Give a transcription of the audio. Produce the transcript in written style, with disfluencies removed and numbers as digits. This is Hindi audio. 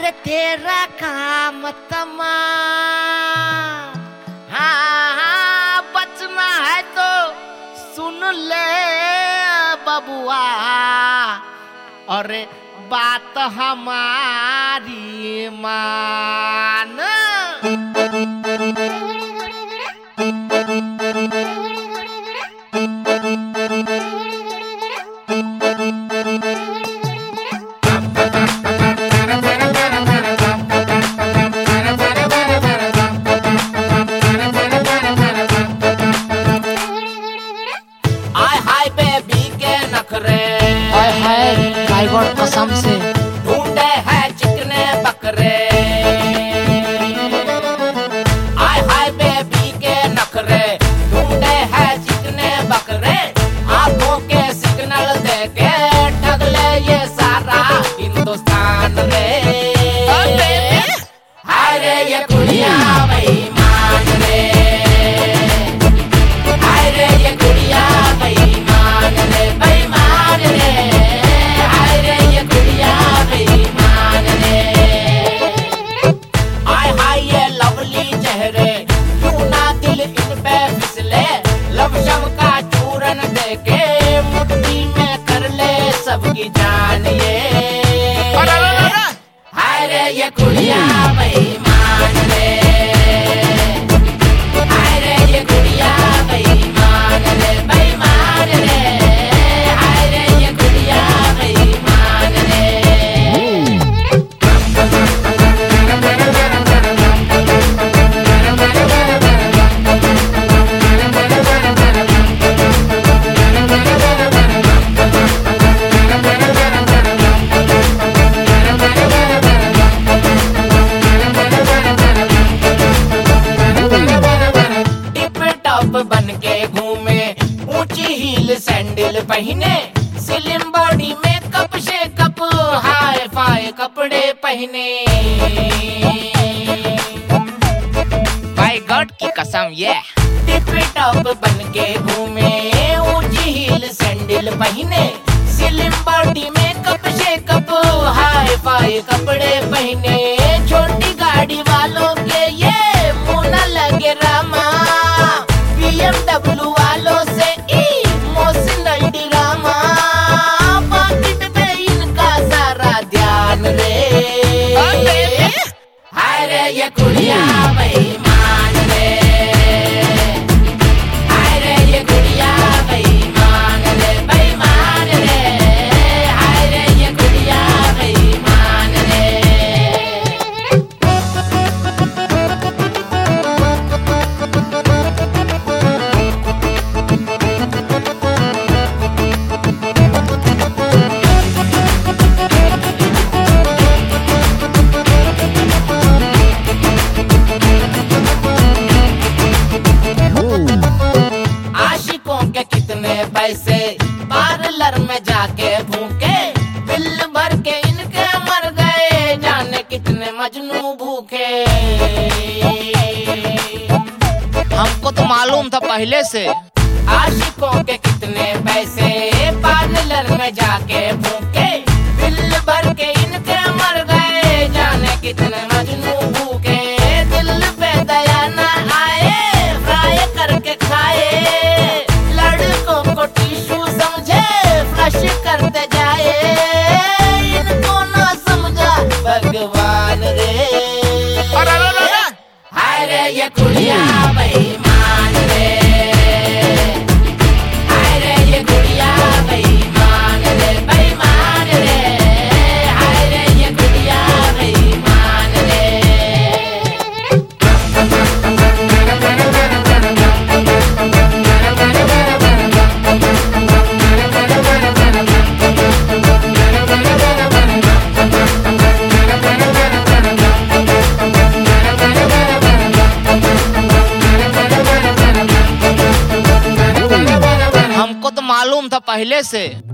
अरे तेरा काम तमाम, हाँ हाँ बचना है तो सुन ले बबुआ, अरे बात हमारी मान। कसम से ढूंढे है चिकने बकरे, आय हाय बेबी के नखरे, ढूंढे है चिकने बकरे, आंखों के सिग्नल देके ठग ले ये सारा हिंदुस्तान रे। हाय रे ये कुड़िया बेईमान रे, हाय रे ये कुड़िया बेईमान रे, बेईमान रे। सबकी जान ये हाय रे ये कुड़िया बेईमान रे, हाय रे ये कुड़िया बेईमान रे, बेईमान रे, हाय रे ये कुड़िया बेईमान रे। बन के घूमे ऊंची हील सैंडल पहने, स्लिम बॉडी में कप से कप हाई फाई कपड़े पहने। बाय गॉड की कसम ये टिप टॉप बन के घूमे ऊंची हील सैंडल पहने, स्लिम बॉडी में कप से कप हाई फाई कपड़े पहने। छोटी गाड़ी वालों के ये मुंह न लगे रामा, BMW वालों से इमोशनल ड्रामा, पॉकेट में इनका सारा ध्यान रे। हाय रे ये कुड़िया बेईमान रे, हाय रे ये कुड़िया बेईमान रे, बेईमान रे, हाय रे ये कुड़िया बेईमान रे। पैसे पार्लर में जाके भूखे, बिल भर के इनके मर गए जाने कितने मजनू भूखे। हमको तो मालूम था पहले से। आशिकों के कितने पैसे पार्लर में जाके भूखे, बिल भर के इनके मर गए जाने कितने मजनू भूखे। दिल पे दया न आए फ्राई करके खाए, लड़कों को टिश्यू समझे फ्लश करते जाए, इनको ना समझा भगवान रे। हाय रे ये कुड़िया बेईमान रे, हाय रे ये कुड़िया बेईमान रे, बेईमान रे, हाय रे ये कुड़िया बेईमान रे। हमको तो मालूम था पहले से।